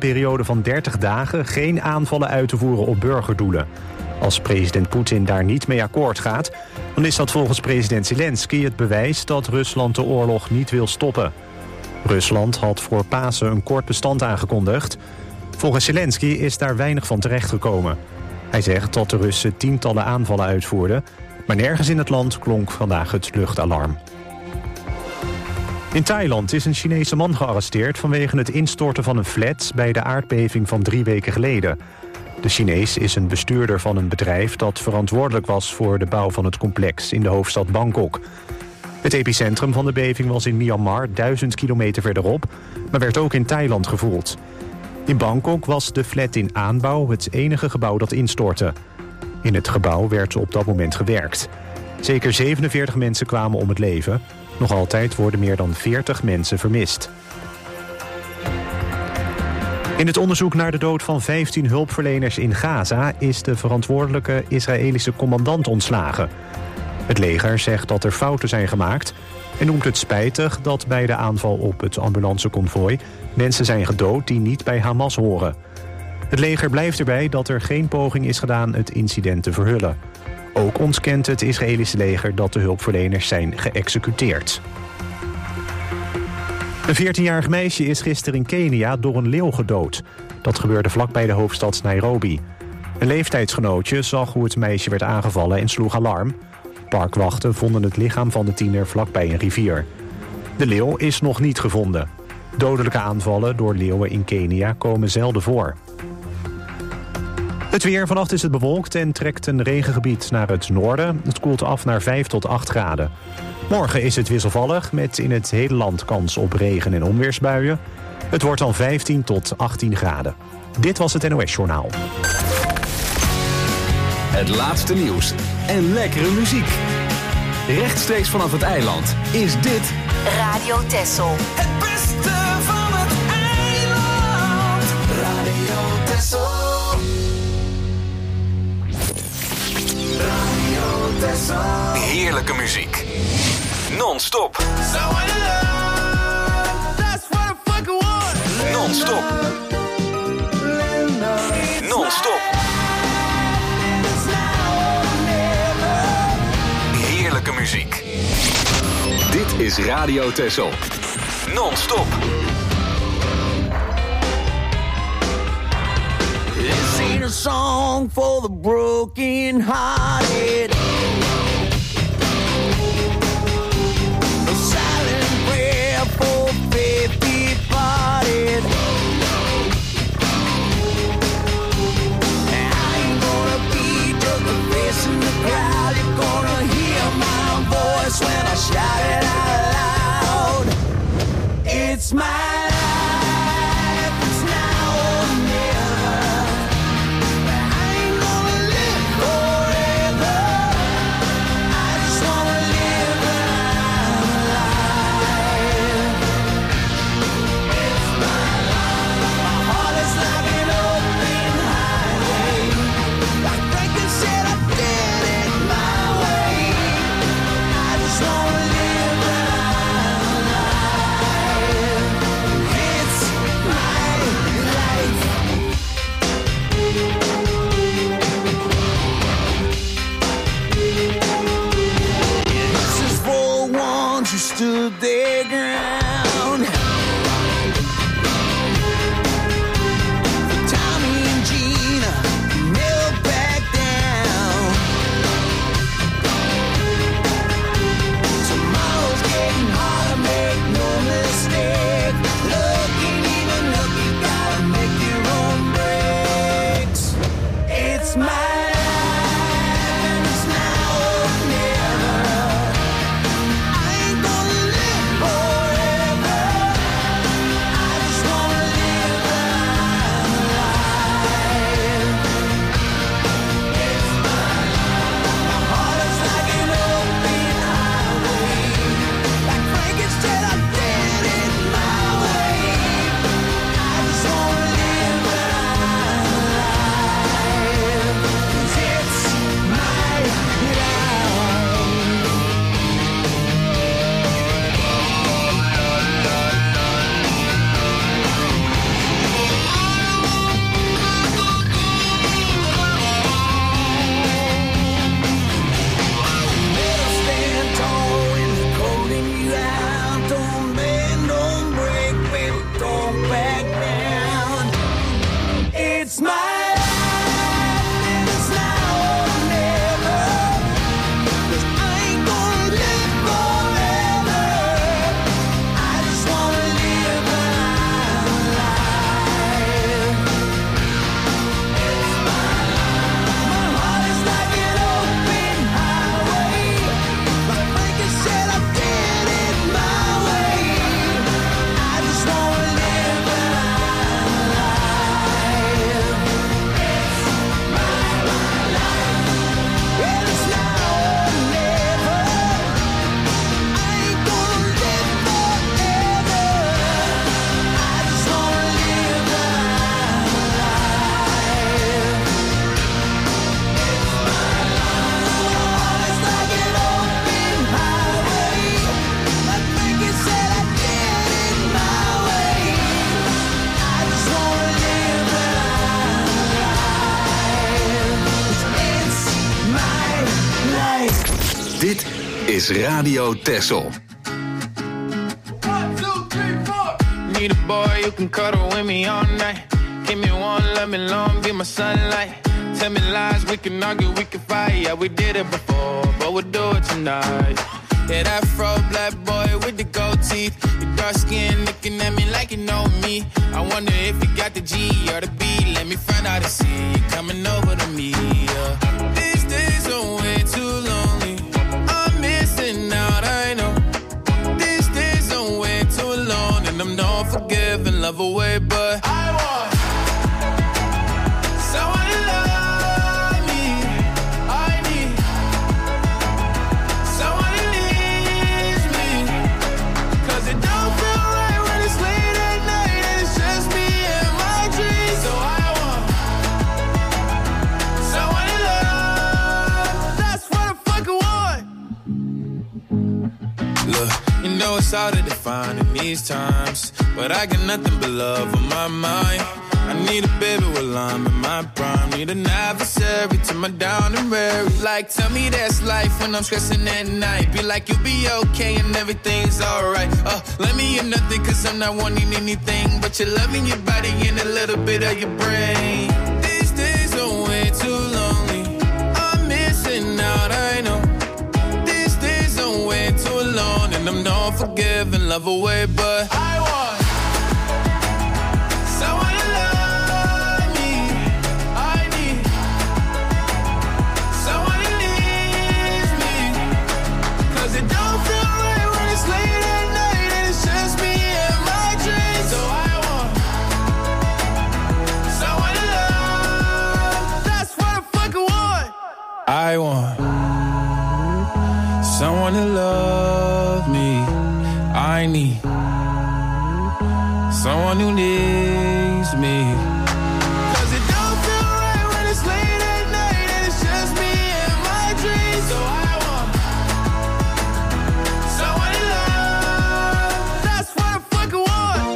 periode van 30 dagen geen aanvallen uit te voeren op burgerdoelen. Als president Poetin daar niet mee akkoord gaat, dan is dat volgens president Zelensky het bewijs dat Rusland de oorlog niet wil stoppen. Rusland had voor Pasen een kort bestand aangekondigd. Volgens Zelensky is daar weinig van terechtgekomen. Hij zegt dat de Russen tientallen aanvallen uitvoerden, maar nergens in het land klonk vandaag het luchtalarm. In Thailand is een Chinese man gearresteerd vanwege het instorten van een flat bij de aardbeving van 3 weken geleden. De Chinees is een bestuurder van een bedrijf dat verantwoordelijk was voor de bouw van het complex in de hoofdstad Bangkok. Het epicentrum van de beving was in Myanmar 1000 kilometer verderop, maar werd ook in Thailand gevoeld. In Bangkok was de flat in aanbouw het enige gebouw dat instortte. In het gebouw werd op dat moment gewerkt. Zeker 47 mensen kwamen om het leven. Nog altijd worden meer dan 40 mensen vermist. In het onderzoek naar de dood van 15 hulpverleners in Gaza is de verantwoordelijke Israëlische commandant ontslagen. Het leger zegt dat er fouten zijn gemaakt en noemt het spijtig dat bij de aanval op het ambulanceconvooi mensen zijn gedood die niet bij Hamas horen. Het leger blijft erbij dat er geen poging is gedaan het incident te verhullen. Ook ontkent het Israëlische leger dat de hulpverleners zijn geëxecuteerd. Een 14-jarig meisje is gisteren in Kenia door een leeuw gedood. Dat gebeurde vlakbij de hoofdstad Nairobi. Een leeftijdsgenootje zag hoe het meisje werd aangevallen en sloeg alarm. Parkwachten vonden het lichaam van de tiener vlakbij een rivier. De leeuw is nog niet gevonden. Dodelijke aanvallen door leeuwen in Kenia komen zelden voor. Het weer, vannacht is het bewolkt en trekt een regengebied naar het noorden. Het koelt af naar 5 tot 8 graden. Morgen is het wisselvallig met in het hele land kans op regen- en onweersbuien. Het wordt dan 15 tot 18 graden. Dit was het NOS Journaal. Het laatste nieuws en lekkere muziek. Rechtstreeks vanaf het eiland is dit Radio Texel. Het beste van het eiland. Radio Texel. Radio Texel. heerlijke muziek. Non-stop. Non-stop. Non-stop. Heerlijke muziek. Dit is Radio Texel. Non-stop. This ain't a song for the broken-hearted. A silent prayer for faith departed. And I ain't gonna be just a face in the crowd. You're gonna hear my voice when I shout it out loud. It's my life, it's now or never. I ain't gonna live forever. Dit is Radio Texel. 1, 2, 3, 4. Need a boy you can cuddle with me all night. Give me one, let me long, be my sunlight. Tell me lies, we can argue, we can fight. Yeah, we did it before, but we'll do it tonight. Yeah, that fro black boy with the gold teeth. Your dark skin looking at me like you know me. I wonder if you got the G or the B. Let me find out and see you coming over to me. Yeah. These days are way too lonely. I'm missing out, I know. These days are way too alone, and I'm not forgiving, love away, but I want someone to love me. I need someone who needs me. 'Cause it don't feel right when it's late at night and it's just me and my dreams. So I want someone to love. That's what I fucking want. Look, you know it's hard to define in these times, but I got nothing but love on my mind. I need a baby while I'm in my prime. Need an adversary to my down and weary. Like, tell me that's life when I'm stressing at night. Be like, you'll be okay and everything's alright. Let me in nothing 'cause I'm not wanting anything but your love in your body and a little bit of your brain. These days are way too lonely. I'm missing out, I know. These days are way too alone, and I'm not forgiving, love away, but I want someone to love me. I need someone who needs me. 'Cause it don't feel right when it's late at night and it's just me and my dreams. So I want someone to love. That's what I fucking want. I want someone to love me. I need someone who needs me. 'Cause it don't feel right when it's late at night and it's just me and my dreams. So I want someone to love. That's what I fucking want.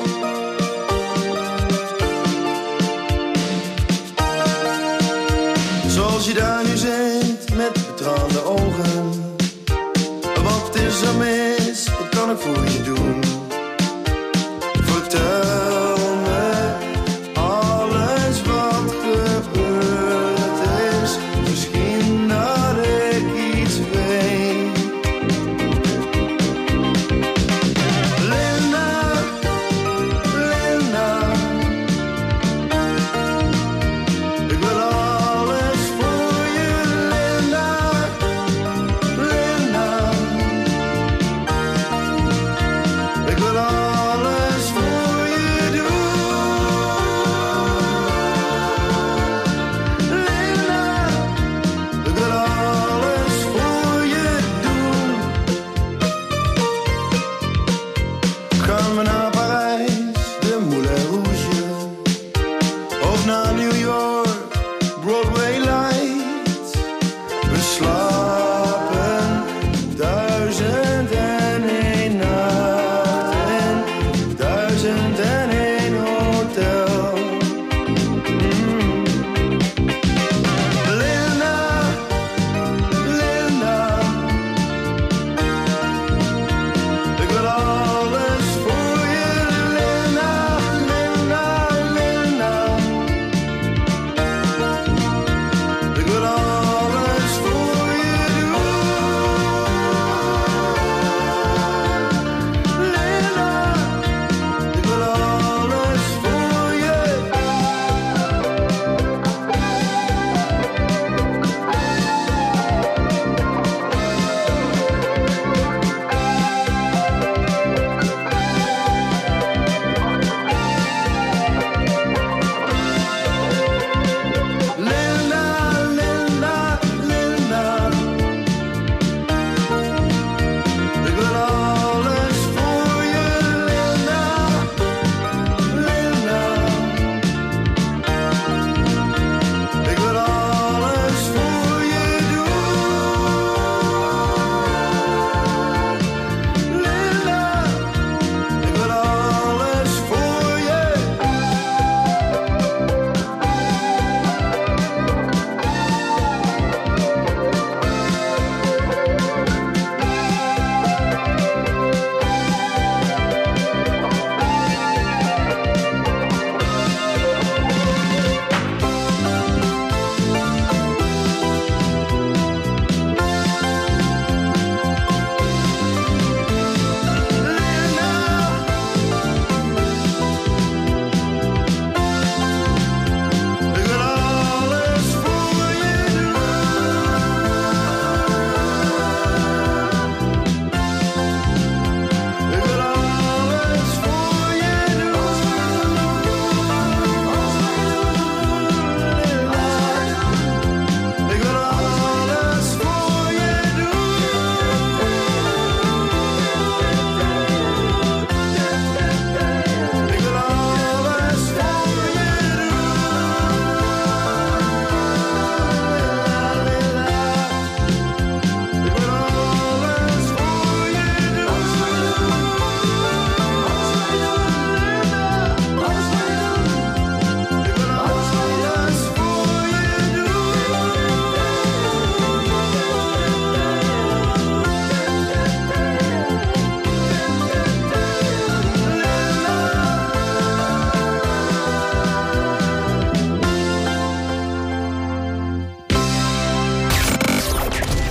Zoals je daar nu zit met betraande ogen. Wat is er mis? Wat kan ik voor je doen? Vertel me alles wat gebeurd is. Misschien dat ik iets weet. Linda, Linda, ik wil alles voor je, Linda.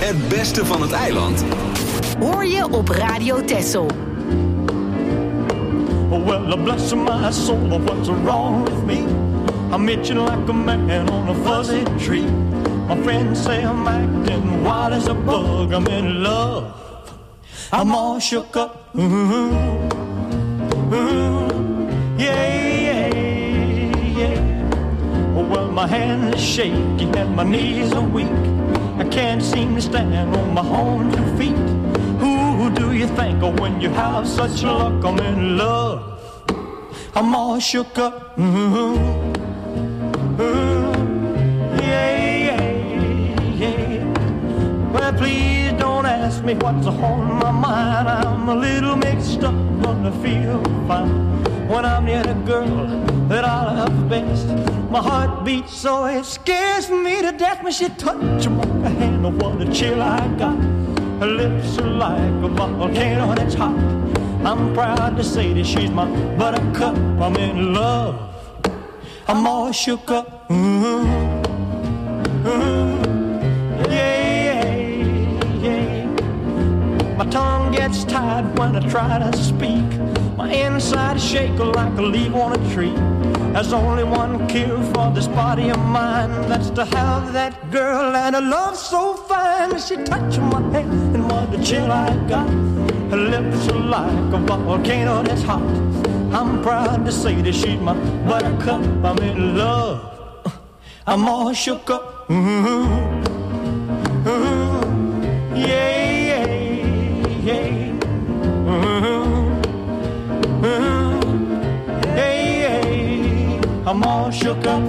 Het beste van het eiland hoor je op Radio Texel. Well, bless my soul, what's wrong with me? I'm itching like a man on a fuzzy tree. My friends say I'm acting wild as a bug. I'm in love, I'm all shook up. Yeah. Well, my hands are shaky and my knees are weak. I can't seem to stand on my own 2 feet. Who do you think of when you have such luck? I'm in love, I'm all shook up. Yeah. Well, please don't ask me what's on my mind. I'm a little mixed up, but I feel fine when I'm near the girl that I love best. My heart beats so it scares me to death when she touches my hand. Oh, what a chill I got. Her lips are like a volcano that's hot. I'm proud to say that she's my buttercup. I'm in love, I'm all shook up. Yeah. My tongue gets tied when I try to speak. My inside shake like a leaf on a tree. There's only one cure for this body of mine. That's to have that girl and a love so fine. She touched my hand and what a chill I got. Her lips are like a volcano that's hot. I'm proud to say that she's my buttercup. I'm in love, I'm all shook up. Yeah. I'm all shook up.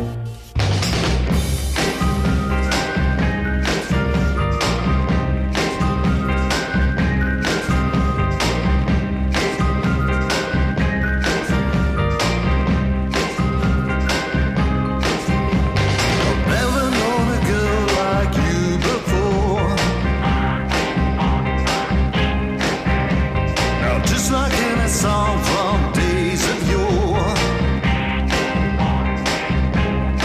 Song from days of yore.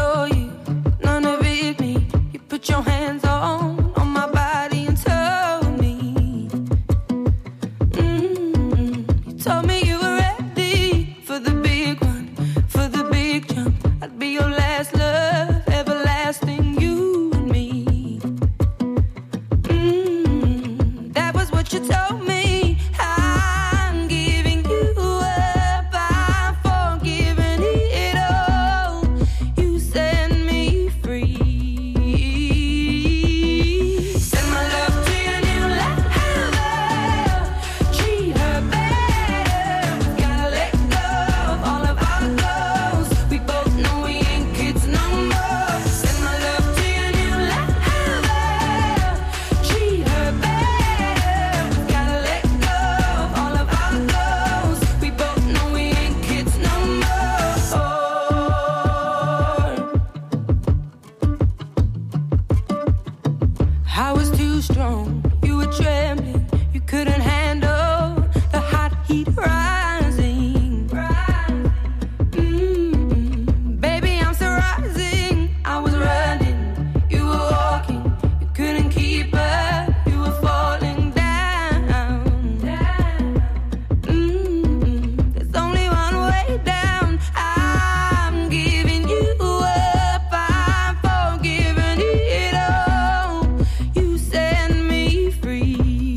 adore you, none of it me. You put your hands on my body and told me, you told me you were ready for the big one, for the big jump. I'd be your last love, everlasting, you and me. That was what you told me. I'm giving you up, I'm forgiving it all. You set me free. Send my love to your new lover. Treat her better. We gotta let go of all of our goals. We both know we ain't kids no more. Send my love to your new lover. Treat her better. We gotta let go of all of our goals. We both know we ain't kids no more. I was too strong, you were trembling, you couldn't handle the hot heat rising. Baby, I'm still rising. I was running, you were walking, you couldn't keep up, you were falling down. There's only one way down. I'm giving you up, I'm forgiving it all. You set me free.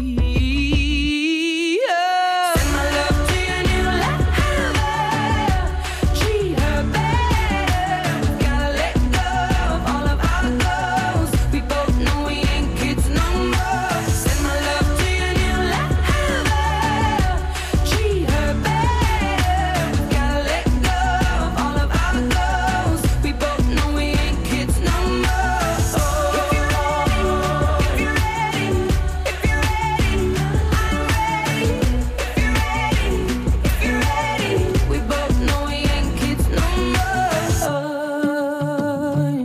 Send my love to your new lover. Treat her better. We gotta let go of all of our goals. We both know we ain't kids no more. Send my love to your new lover. Treat her better. We gotta let go of all of our goals. We both know we ain't kids no more. If you're ready, if you're ready, if you're ready, I'm ready. If you're ready, if you're ready, we both know we ain't kids no more.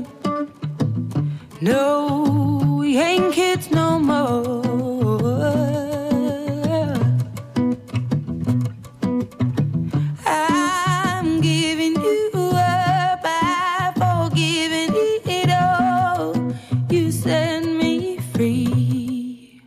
No, we ain't kids no more. I'm giving you up, I'm forgiving it all. You set me free.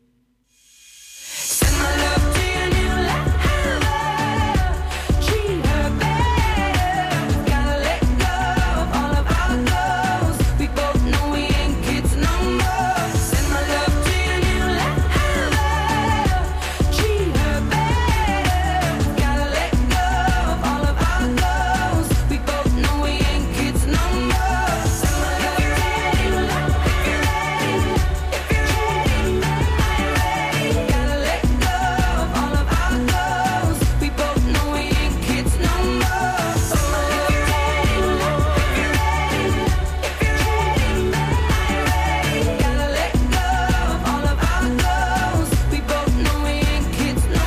Send my love to your new lover. Treat her better. We gotta let go of all of our goals. We both know we ain't kids no more. Send my love to your new lover. Treat her better. We gotta let go of all of our goals. We both know we ain't kids no more. Send my love to your new lover. If you're ready, if you're ready, I'm ready. Gotta let go of all of our goals. We both know we ain't kids no more. If you're ready, if you're ready, if you're ready, I'm ready. Gotta let go of all of our goals. We both know we ain't kids no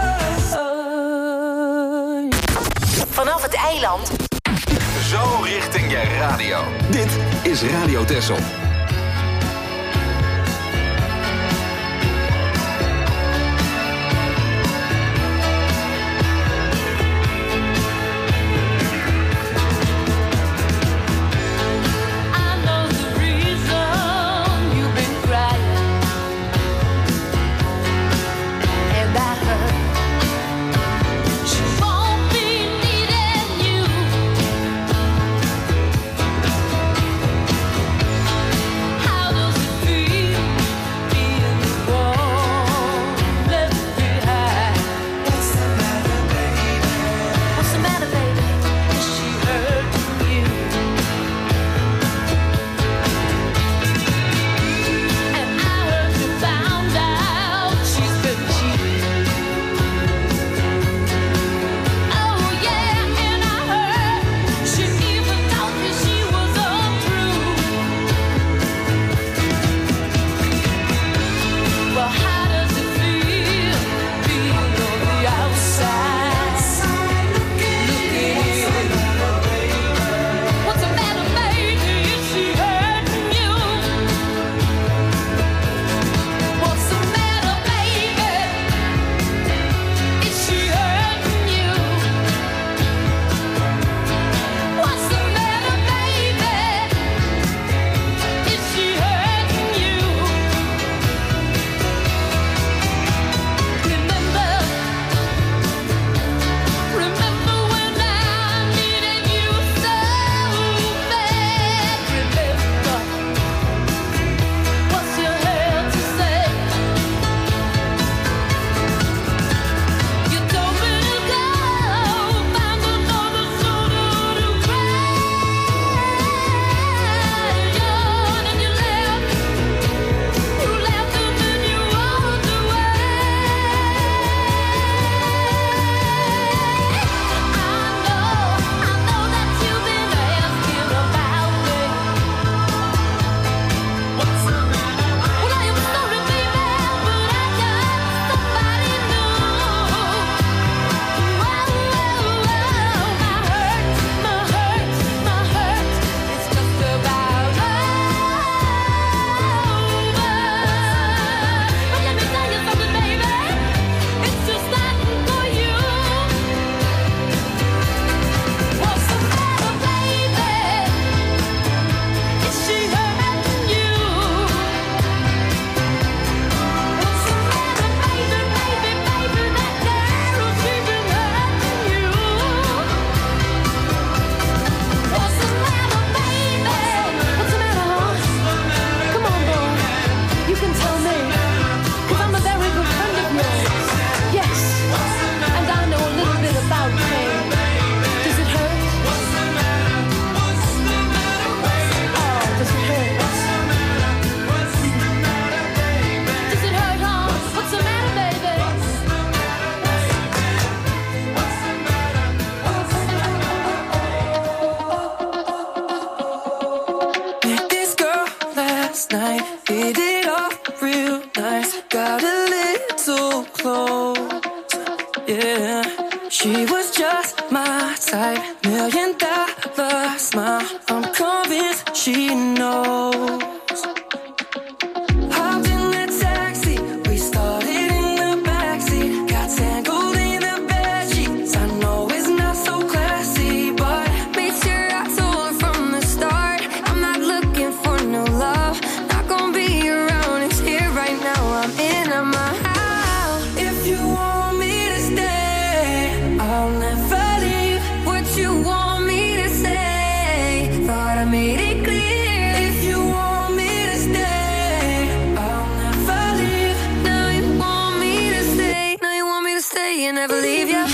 more. Vanaf het eiland. Zo richting je radio. Dit is Radio Texel. I know the reason you've been crying, and I heard she won't be needing you. hit it off real nice. Got a little close, yeah. She was just my type, $1 million smile. I'm convinced she knows. Hopped in that taxi, we started in the backseat. Got tangled in the bedsheets. I know it's not so classy, but made sure I told her from the start, I'm not looking for no love. Not gonna be around, it's here right now. I'm in my house. If you want me to stay, I'll never leave. What you want me to say, thought I made it clear. If you want me to stay, I'll never leave. Now you want me to stay, now you want me to stay and never leave you.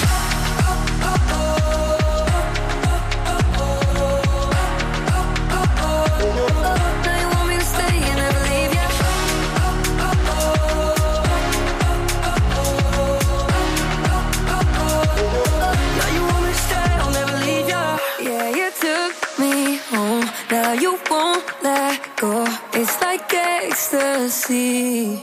Now you want me to stay and never leave you. Now you want me to stay, I'll never leave you. Yeah, you took me home, now you won't let go. It's like ecstasy.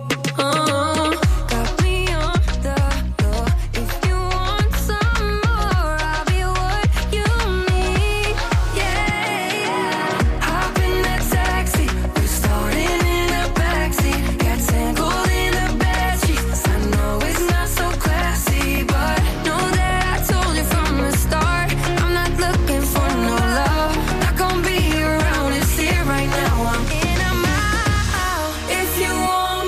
Got me on the floor. If you want some more, I'll be what you need. Yeah, yeah. Hop in that taxi, we started in the backseat. Got tangled in the bedsheets. I know it's not so classy, but know that I told you from the start, I'm not looking for no love. Not gonna be around, it's here right now. I'm in, I'm out. If you want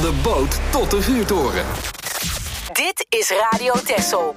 de boot tot de vuurtoren. Dit is Radio Texel.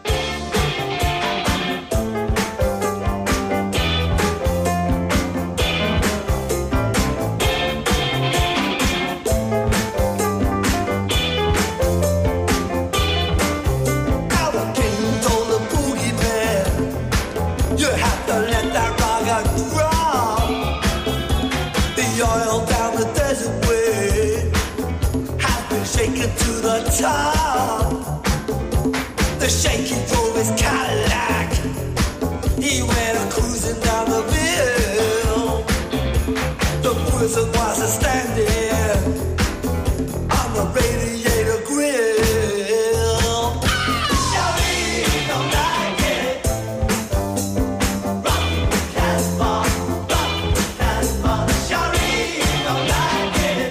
Top. The shaky drove his Cadillac. He went cruising down the hill. The wizard was standing on the radiator grill. Shawty don't like it. Rock Casbah, rock Casbah. Shawty don't like it.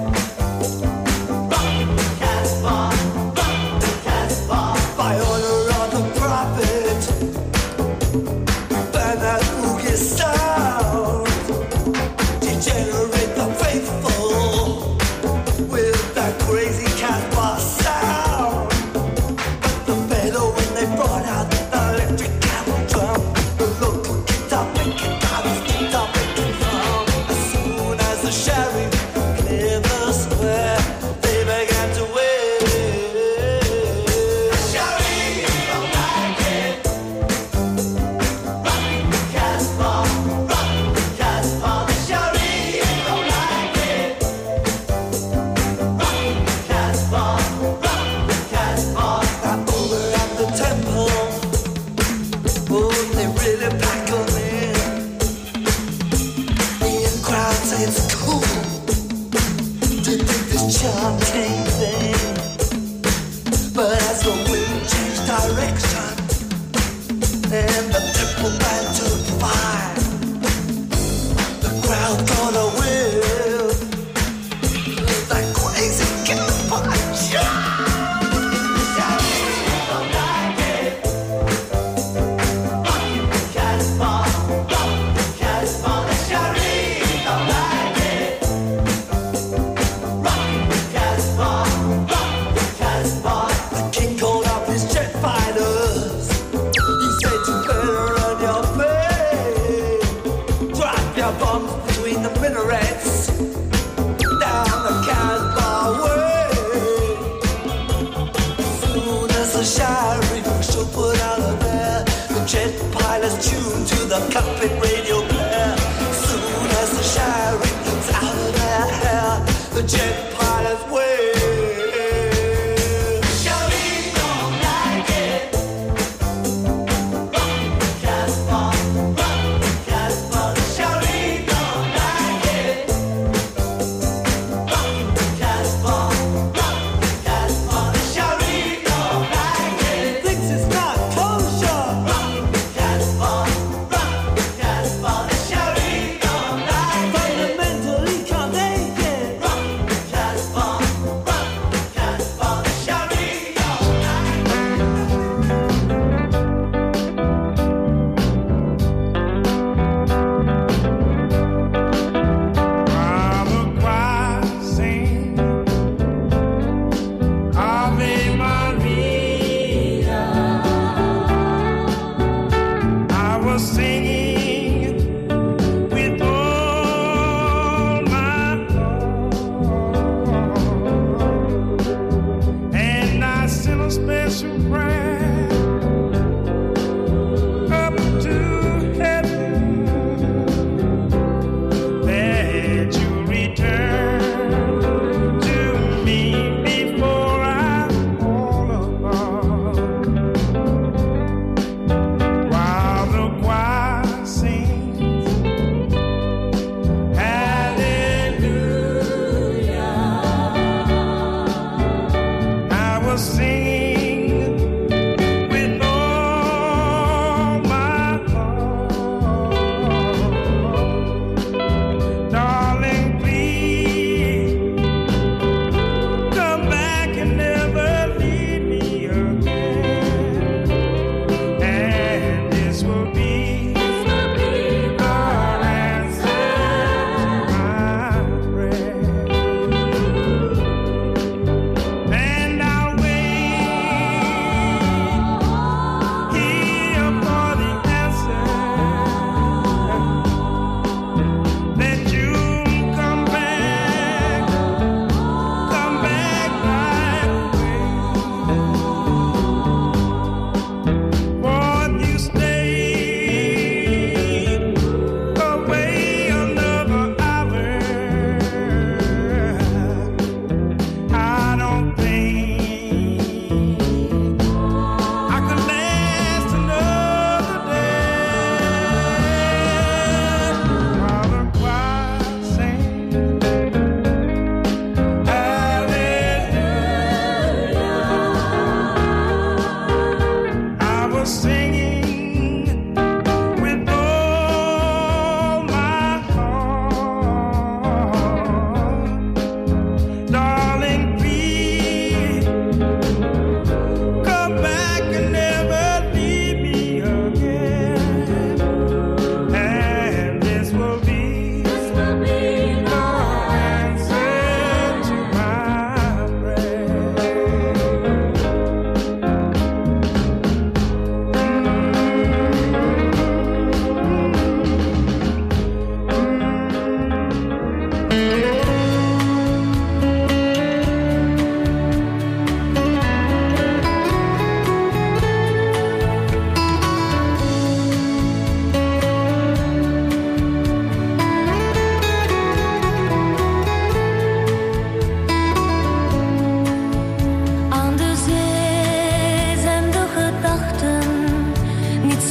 By order of the prophet, ban that boogie sound. Degenerate the faithful with that crazy Casbah sound. But the fellow when they brought out the electric camel drum, the local guitar picking guitars, guitar picking drum. As soon as the sheriff cleared the square, they began to wait.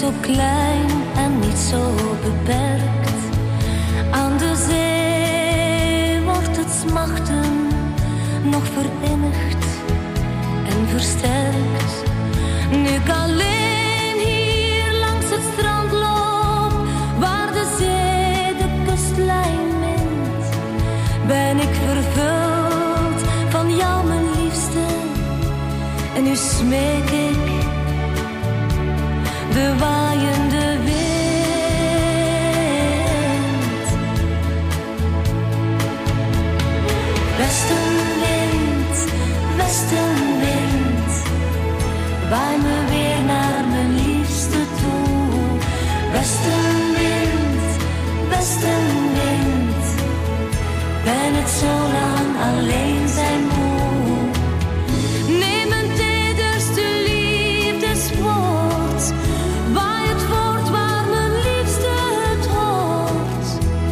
zo klein en niet zo beperkt. Aan de zee wordt het smachten nog verinnigd en versterkt. Nu ik alleen hier langs het strand loop, waar de zee de kustlijn mint, ben ik vervuld van jou, mijn liefste. En nu smeek ik de waaiende wind. Westenwind, westenwind, waai me weer naar mijn liefste toe. Westenwind, westenwind, ben het zo lang alleen zijn moe. Neem een tederste liefdeswoord, waai het voort waar mijn liefste het hoort.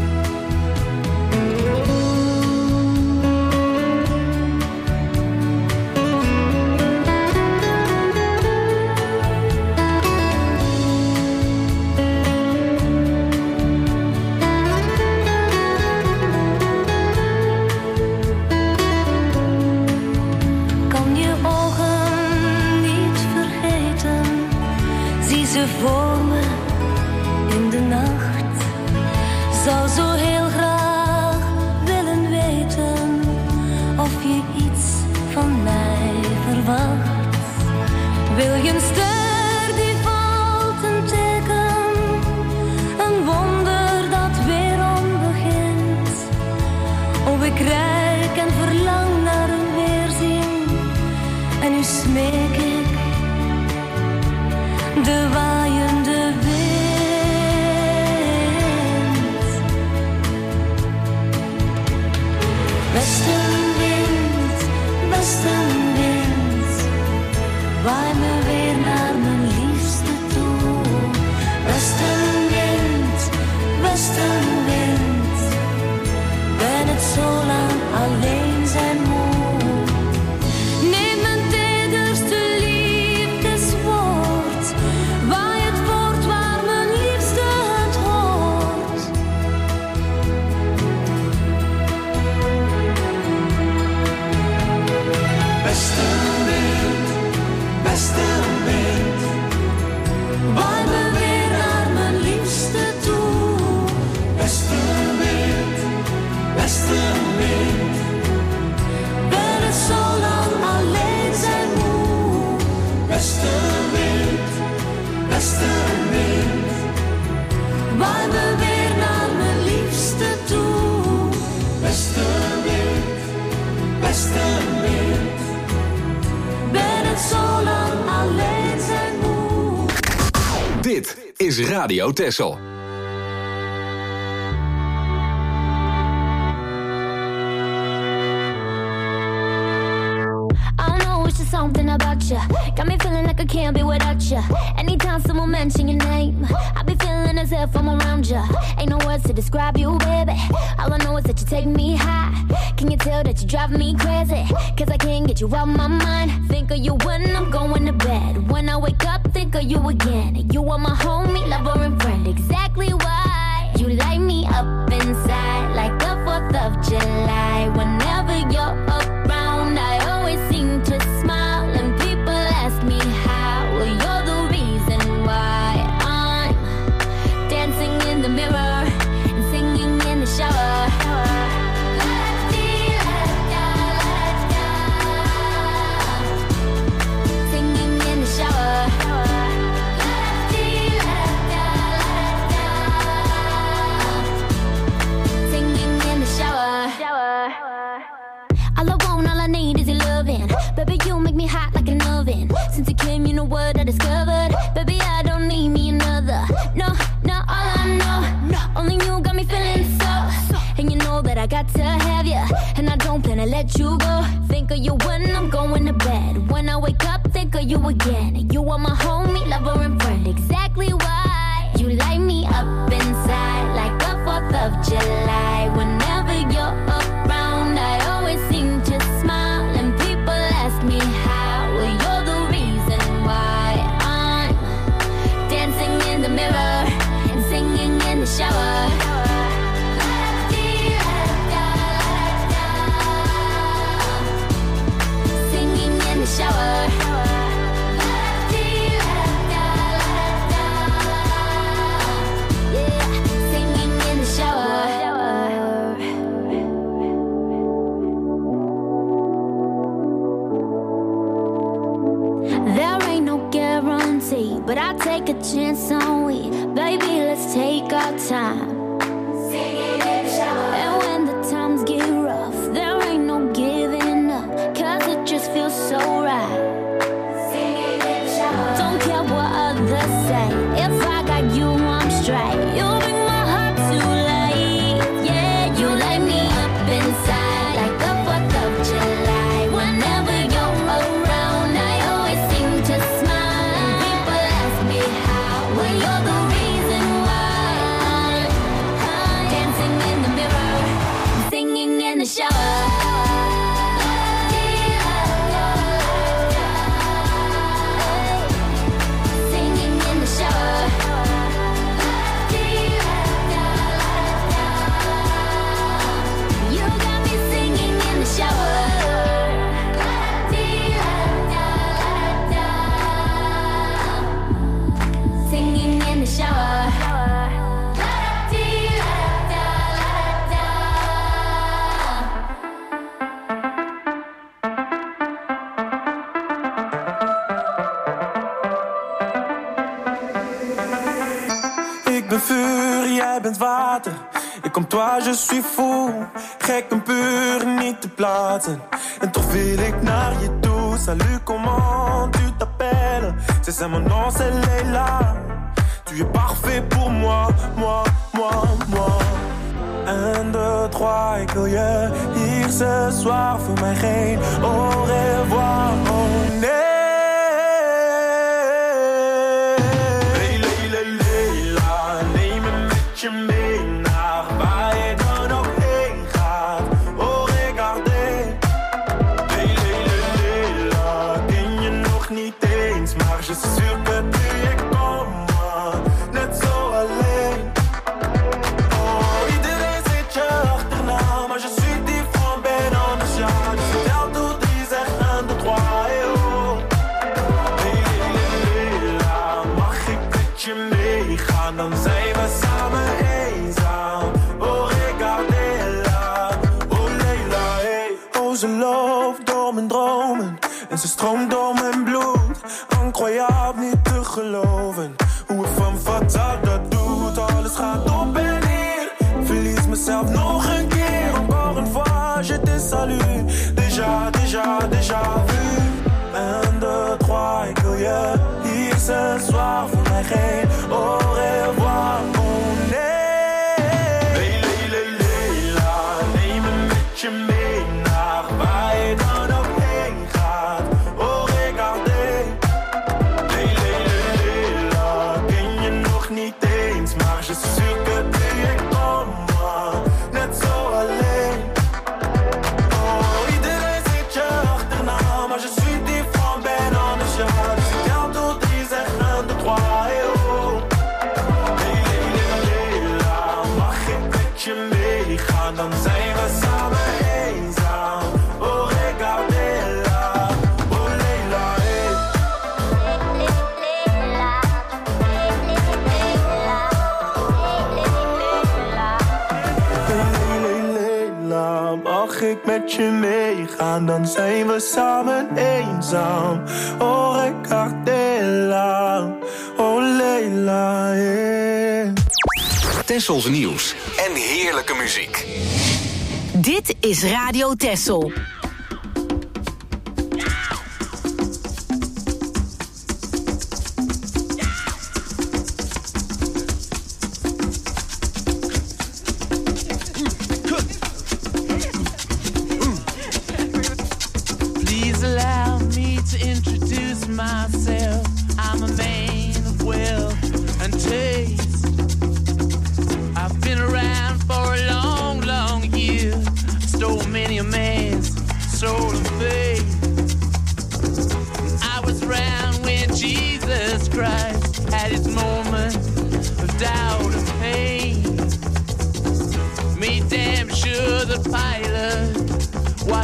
Kan je ogen niet vergeten, zie ze voor me in de nacht. Zou zo heel graag willen weten of je iets van mij verwacht. Wil je een ster die valt, een teken, een wonder dat weerom begint. Oh, ik rijk en verlang naar een weerzien, en nu smeek ik de waaiende wind. Westenwind, westenwind, waai me weer naar mijn liefste toe. Westenwind, westenwind, ben het zo lang alleen zijn moe. Neem een tederste liefdeswoord, waai het voort waar mijn liefste het hoort. Westenwind, westenwind, Waai me weer naar mijn liefste toe. westenwind, westenwind, Ben het zo lang alleen zijn moe. westenwind, westenwind, Waai me weer naar mijn liefste toe. westenwind, westenwind. Ben het zo lang alleen zijn moe. Dit is Radio Texel. I don't know, it's just something about you. Got me feeling like I can't be without you. Anytime someone mention your name, I be feeling as if I'm around you. Ain't no words to describe you, baby. All I know is that you take me high. Can you tell that you drive me crazy? Cause I can't get you out my mind. Think of you when I'm going to bed. When I wake up, think of you again. You are my homie, lover and friend. Exactly why you light me up inside like the 4th of July. Whenever you're around, I always seem to smile. And people ask me how. Well, you're the reason why I'm dancing in the mirror and singing in the shower. Singing in the shower. Singing in the shower. All I want, all I need is your loving. Baby, you make me hot like an oven. Since you came, you know what I discovered. Baby, I don't need me another. No, no, all I know. Only you got me feeling so. And you know that I got to have you. And I don't plan to let you go. Think of you when I'm going to bed. When I wake up, think of you again. You are my homie, lover and friend. Exactly why you light me up inside like the 4th of July. Whenever you're around, I always seem to smile. And people ask me how. Well, you're the reason why I'm dancing in mirror and singing in the shower. Singing in the shower. But I take a chance on we. Baby, let's take our time. Singing in the shower. And when the times get rough, there ain't no giving up, 'cause it just feels so right. Singing in the shower. Don't care what others say. If I got you, I'm straight. You bring my heart to life. Yeah, you light me up inside like the 4th of July. Whenever you're around, I always seem to smile. Well, you're the reason why I'm dancing in the mirror, singing in the shower. Singing in the shower. You got me singing in the shower. Singing in the shower. Ik ben vuur, jij bent water. Ik comme toi, je suis fou. Gek en puur, niet te plaatsen. En toch wil ik naar je toe. Salut, comment tu t'appelles? C'est ça mon nom, c'est Leila. Tu es parfait pour moi, moi, moi, moi. 1, 2, 3, ik wil je hier ce soir. Voor mij geen au revoir, oh nee. Leila, neem me met je mee naar waar je dan ook heen gaat. Oh, regardez. Leila, ken je nog niet eens, maar je suis sûr que tu es comme moi. Net zo alleen. Oh, iedereen zit je achterna, maar je suis différent, ben anders, ja. Dus vertel toe 3, zeg 1, 2, 3, hey oh. Leila, mag ik met je meegaan, dan zijn we samen eenzaam. Oh, regardez-la, oh Leila, hey. Oh, ze loopt door mijn dromen en ze stroomt door mijn bloed. Incroyable, niet te geloven hoe een femme fatale dat doet. Alles gaat op en neer, verlies mezelf nog een keer. Encore une fois, je te salue. Déjà vu. 1, 2, 3, ik wil je hier ce soir. Voor mij geen au revoir, oh nee. Leila, neem me met je mee naar waar je dan ook heen gaat. Oh, regardez. Leila, ken je nog niet eens, maar je suis sûr que tu es comme moi. Net zo alleen. Oh, iedereen zit je achterna, maar je suis différent, ben anders, ja. Dus ik tel tot 3, zeg 1, 2, 3, hey oh. Leila, mag ik met je meegaan, dan zijn we samen eenzaam. Oh, regardez-la, oh Leila, hey. Leila, mag ik met je meegaan, dan zijn we samen eenzaam. Oh, regardez-la, oh Leila, hey. Tessels nieuws en heerlijke muziek. Dit is Radio Tessel. Please allow me to introduce myself. I'm a man of wealth and taste. I've been around for a long, long year. Stole many a man's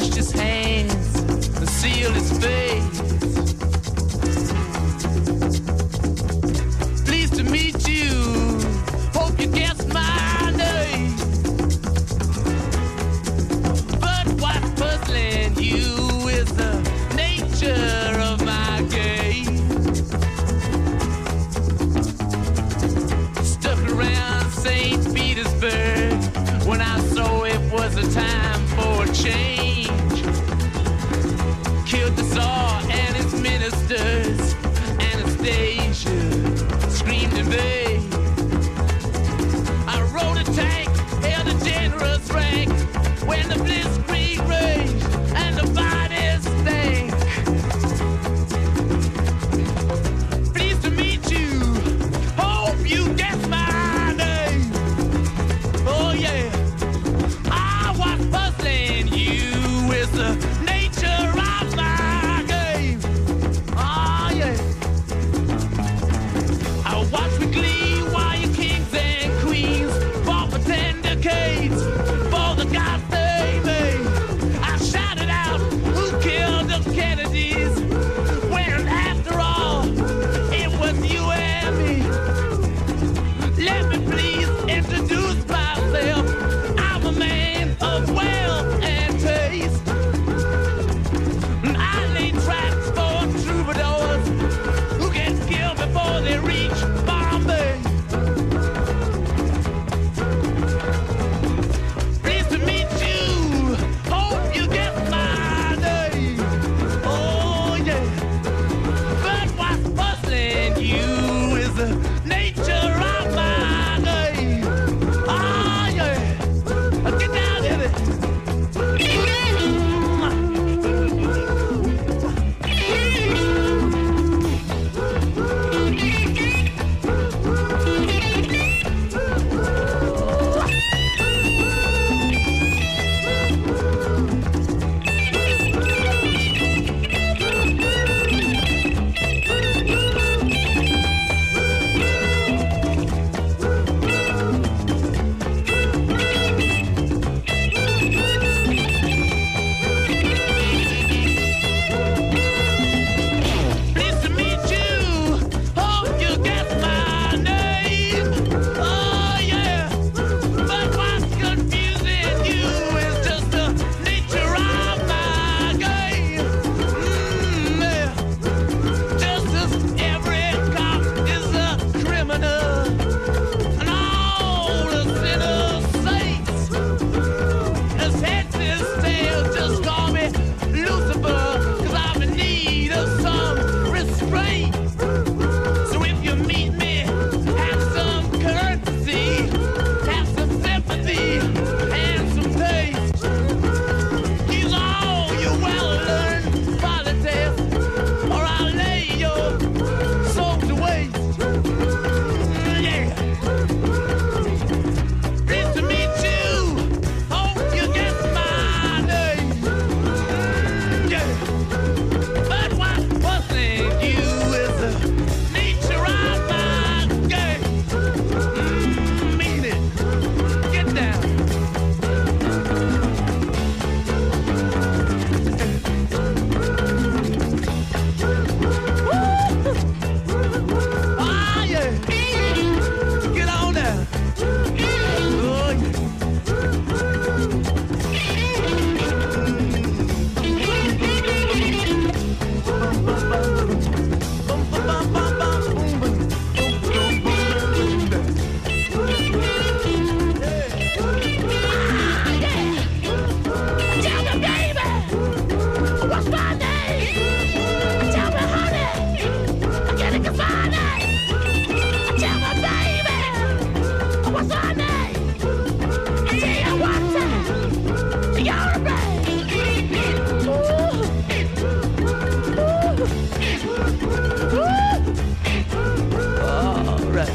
washed his hands and sealed his face. Pleased to meet you. Hope you guess my name. But what's puzzling you is the nature of my game. Stuck around St. Petersburg when I saw it was a time for a change. Killed the Tsar and his ministers. Anastasia screamed in vain. I rode a tank, held a generous rank when the blitzkrieg raged and the bodies stank. Pleased to meet you. Hope you guess my name. Oh yeah. I was puzzling you with the nature of my game. Oh yeah. I watched with glee while your kings and queens fought for 10 decades for the gods they made. I shouted out, who killed the Kennedys? When after all, it was you and me. Let me please introduce myself. I'm a man of wealth and taste. I lay tracks for troubadours who get killed before they reach Bombay. Pleased to meet you. Hope you get my name. Oh yeah. But what's puzzling you is the nature of my game. Oh yeah. Get down in it. Pleased to meet you. Hope you get my name. Oh yeah. But what's confusing you is just the nature of my game. Yeah. Just as every cop is a criminal, and all the sinners saints. As heads is tails, just call me Lucifer, 'cause I'm in need of some restraint. So if you meet me, have some courtesy, have some sympathy, and some taste. Use all your well-learned politics, or I'll lay your soul to waste. Yeah. Pleased to meet you. Hope you get my name. Yeah. But what's puzzling you is the nature of my game. Mean it. Get down. Ah, yeah. Get on down. Oh, yeah. Tell me, baby, what's my name? Tell me, honey, can I get my name? Tell me, baby, what's my name? I tell you one time, you're a baby. All right.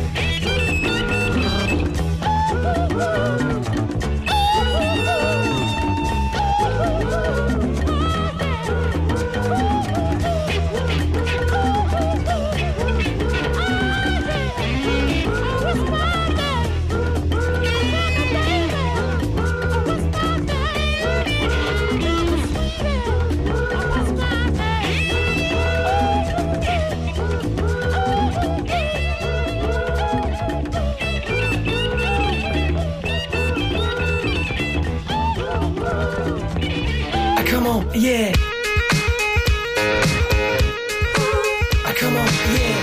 What's my name? on, yeah. Come on, yeah.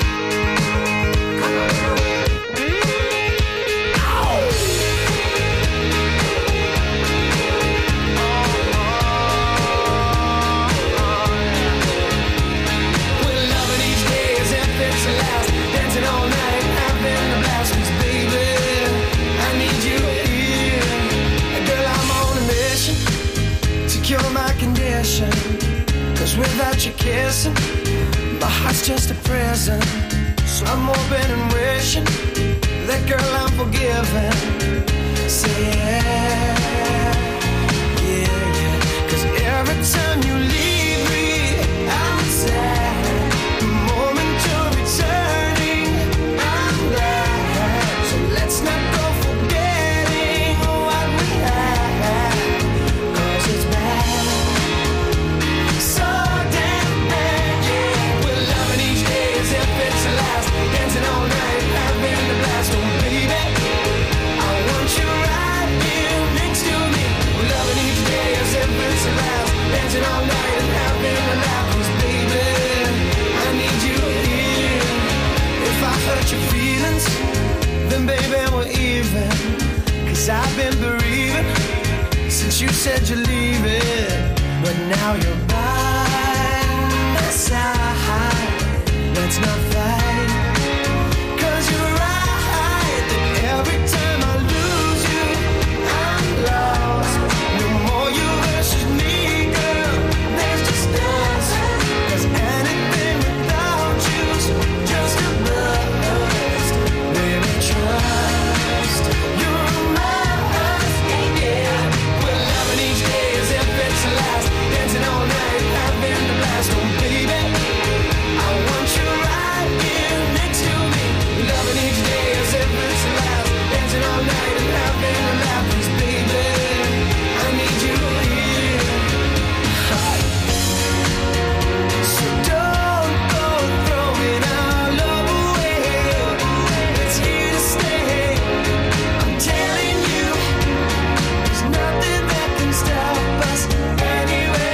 We're loving each day as if it's the last. Dancing all night, having a blast. 'Cause baby, I need you here. Girl, I'm on a mission to cure my condition. 'Cause without you kissing, my heart's just a prison. So I'm hoping and wishing that girl I'm forgiven. Say yeah, yeah. 'Cause every time you leave me, I'm sad. The moment you're returning, I'm glad. So let's not go forgetting what we had. 'Cause it's bad, so damn bad, yeah. We're loving each day as if it's the last. Dancing all night, having a blast. Oh baby, I want you right here next to me. We're loving each day as if it's the last. Dancing all night and having a laugh. 'Cause baby, I need you here. If I hurt your feelings, then baby we're even. 'Cause I've been bereaving since you said you're leaving. But now you're by my side. Let's not fight. 'Cause you're right that every time I lose you, I'm lost. No more you versus me, girl. There's just us. 'Cause anything without you's just a bust. Baby, trust. You're mine, yeah. We're loving each day as if it's the last. Dancing all night, having a blast. Oh baby, I want you right here next to me. Loving each day as if it's the last. Dancing all night and having a laugh. 'Cause baby, I need you here. So don't go throwing our love away. It's here to stay. I'm telling you, there's nothing that can stop us anyway.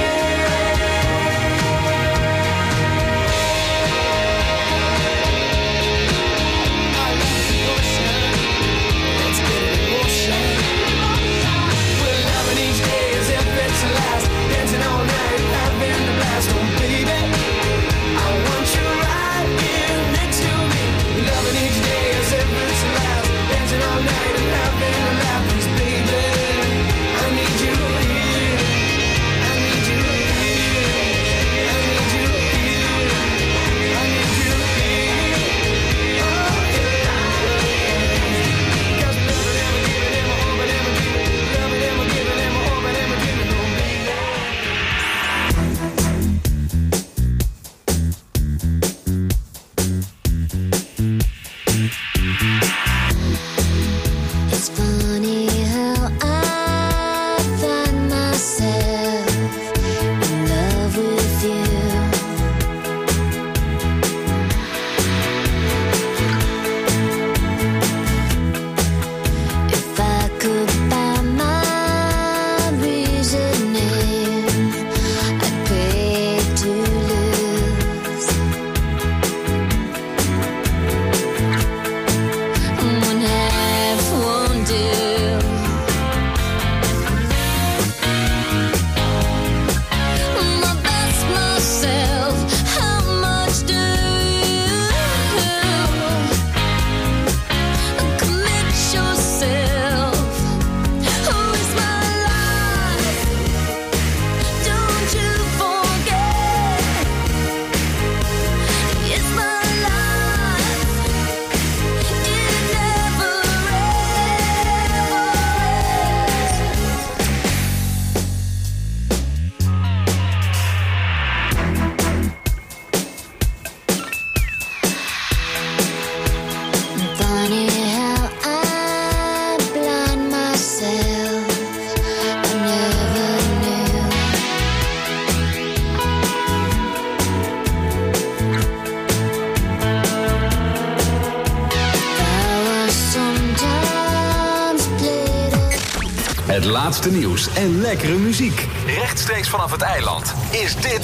Let's get it in motion. We're loving each day as if it's the last. Dancing all night, having a blast. Oh baby, I want you right here next to me. Loving each day as if it's the last. Dancing all night and having a laugh. 'Cause baby, I need you here. I need you here. I need you here. I need you here. Oh yeah. 'Cause loving and giving and hoping and dreaming. Loving and giving and hoping and dreaming. Oh baby. It's funny how I find myself in love with you. If I could buy my reasoning, I'd pay to lose. One half won't do. Het laatste nieuws en lekkere muziek. Rechtstreeks vanaf het eiland is dit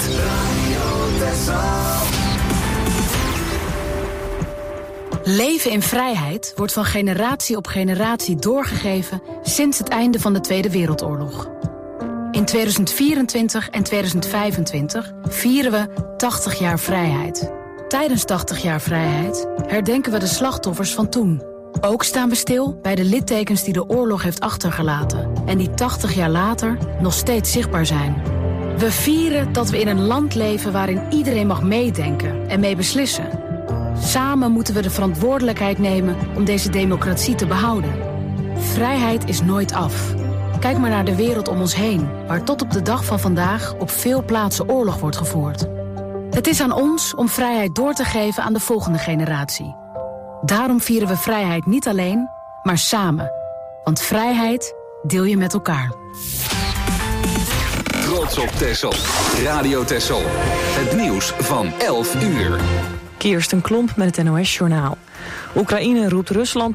Leven in vrijheid wordt van generatie op generatie doorgegeven sinds het einde van de Tweede Wereldoorlog. In 2024 en 2025 vieren we 80 jaar vrijheid. Tijdens 80 jaar vrijheid herdenken we de slachtoffers van toen. Ook staan we stil bij de littekens die de oorlog heeft achtergelaten en die 80 jaar later nog steeds zichtbaar zijn. We vieren dat we in een land leven waarin iedereen mag meedenken en mee beslissen. Samen moeten we de verantwoordelijkheid nemen om deze democratie te behouden. Vrijheid is nooit af. Kijk maar naar de wereld om ons heen, waar tot op de dag van vandaag op veel plaatsen oorlog wordt gevoerd. Het is aan ons om vrijheid door te geven aan de volgende generatie. Daarom vieren we vrijheid niet alleen, maar samen. Want vrijheid deel je met elkaar. Trots op Texel. Radio Texel. Het nieuws van 11 uur. Kirsten Klomp met het NOS-journaal. Oekraïne roept Rusland